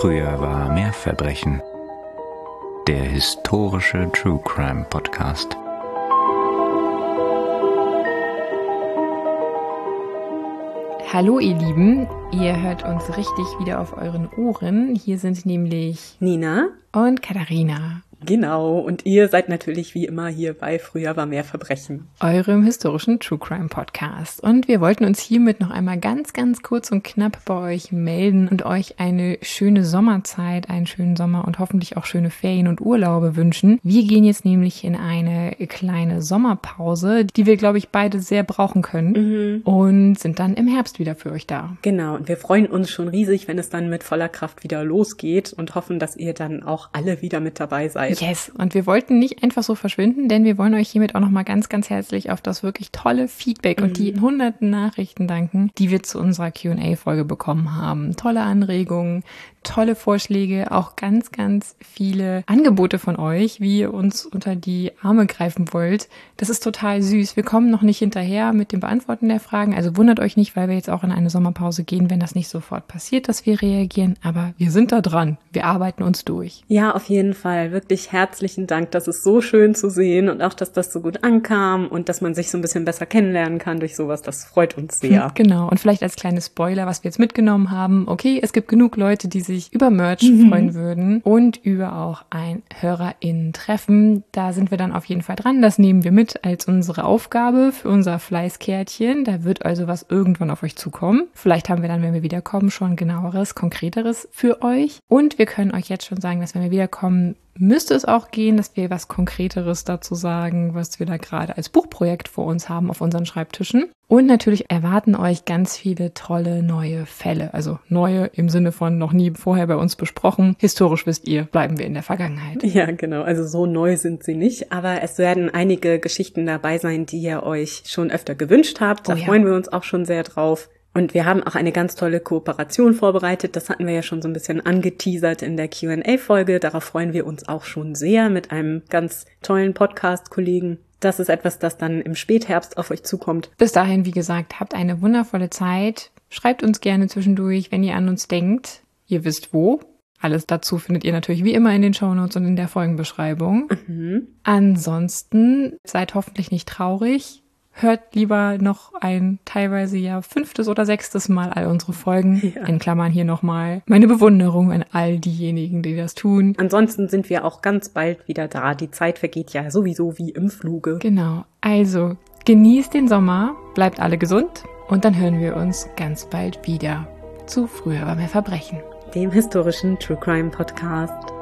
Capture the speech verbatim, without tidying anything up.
Früher war mehr Verbrechen. Der historische True Crime Podcast. Hallo ihr Lieben, ihr hört uns richtig wieder auf euren Ohren. Hier sind nämlich Nina und Katharina. Genau, und ihr seid natürlich wie immer hier bei Früher war mehr Verbrechen, eurem historischen True Crime Podcast. Und wir wollten uns hiermit noch einmal ganz, ganz kurz und knapp bei euch melden und euch eine schöne Sommerzeit, einen schönen Sommer und hoffentlich auch schöne Ferien und Urlaube wünschen. Wir gehen jetzt nämlich in eine kleine Sommerpause, die wir, glaube ich, beide sehr brauchen können, mhm. und sind dann im Herbst wieder für euch da. Genau, und wir freuen uns schon riesig, wenn es dann mit voller Kraft wieder losgeht und hoffen, dass ihr dann auch alle wieder mit dabei seid. Yes, und wir wollten nicht einfach so verschwinden, denn wir wollen euch hiermit auch nochmal ganz, ganz herzlich auf das wirklich tolle Feedback mhm. und die hunderten Nachrichten danken, die wir zu unserer Q and A-Folge bekommen haben. Tolle Anregungen, tolle Vorschläge, auch ganz, ganz viele Angebote von euch, wie ihr uns unter die Arme greifen wollt. Das ist total süß. Wir kommen noch nicht hinterher mit dem Beantworten der Fragen, also wundert euch nicht, weil wir jetzt auch in eine Sommerpause gehen, wenn das nicht sofort passiert, dass wir reagieren, aber wir sind da dran. Wir arbeiten uns durch. Ja, auf jeden Fall. Wirklich herzlichen Dank. Das ist so schön zu sehen und auch, dass das so gut ankam und dass man sich so ein bisschen besser kennenlernen kann durch sowas. Das freut uns sehr. Genau. Und vielleicht als kleines Spoiler, was wir jetzt mitgenommen haben. Okay, es gibt genug Leute, die sich über Merch mhm. freuen würden und über auch ein HörerInnen-Treffen. Da sind wir dann auf jeden Fall dran. Das nehmen wir mit als unsere Aufgabe für unser Fleißkärtchen. Da wird also was irgendwann auf euch zukommen. Vielleicht haben wir dann, wenn wir wiederkommen, schon genaueres, konkreteres für euch. Und wir können euch jetzt schon sagen, dass wenn wir wiederkommen, müsste es auch gehen, dass wir was Konkreteres dazu sagen, was wir da gerade als Buchprojekt vor uns haben auf unseren Schreibtischen. Und natürlich erwarten euch ganz viele tolle neue Fälle. Also neue im Sinne von noch nie vorher bei uns besprochen. Historisch wisst ihr, bleiben wir in der Vergangenheit. Ja, genau. Also so neu sind sie nicht. Aber es werden einige Geschichten dabei sein, die ihr euch schon öfter gewünscht habt. Da oh ja. freuen wir uns auch schon sehr drauf. Und wir haben auch eine ganz tolle Kooperation vorbereitet. Das hatten wir ja schon so ein bisschen angeteasert in der Q and A-Folge. Darauf freuen wir uns auch schon sehr mit einem ganz tollen Podcast-Kollegen. Das ist etwas, das dann im Spätherbst auf euch zukommt. Bis dahin, wie gesagt, habt eine wundervolle Zeit. Schreibt uns gerne zwischendurch, wenn ihr an uns denkt. Ihr wisst wo. Alles dazu findet ihr natürlich wie immer in den Shownotes und in der Folgenbeschreibung. Mhm. Ansonsten seid hoffentlich nicht traurig. Hört lieber noch ein teilweise ja fünftes oder sechstes Mal all unsere Folgen. Ja. In Klammern hier nochmal meine Bewunderung an all diejenigen, die das tun. Ansonsten sind wir auch ganz bald wieder da. Die Zeit vergeht ja sowieso wie im Fluge. Genau. Also genießt den Sommer, bleibt alle gesund und dann hören wir uns ganz bald wieder zu Früher war mehr Verbrechen, dem historischen True Crime Podcast.